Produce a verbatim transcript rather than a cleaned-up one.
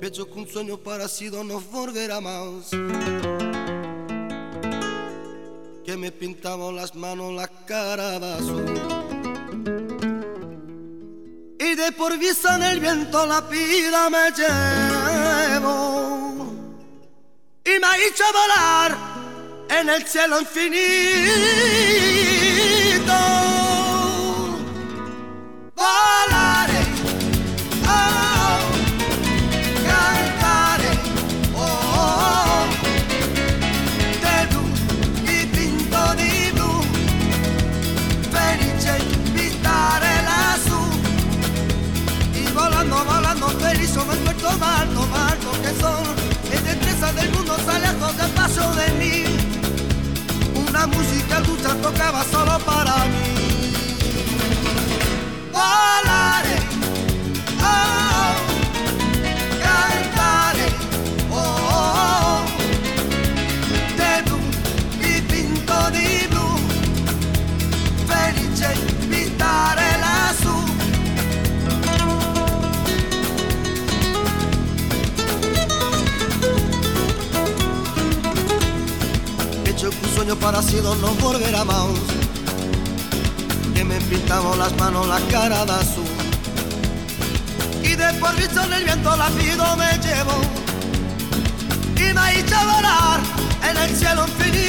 Pienso que un sueño parecido nos volverá más, que me pintaba las manos, la cara de azul, y de por vista en el viento la vida me llevo y me ha hecho volar en el cielo infinito. Volaré, oh, cantaré, oh, de blu dipinto di blu, felice pintare lassù, y volando, volando feliz sobre el puerto alto, alto que son, es destreza del mundo sale a todo el paso de mí, una música dulce tocaba solo para mí. Volaré, oh, cantaré, oh, de blu dipinto di blu, felice pintare lassù. Hecho que un sueño parecido no volverá más, que me pintamos las manos, la cara de azul, y de por visto en el viento la vida me llevo y me ha hecho volar en el cielo infinito.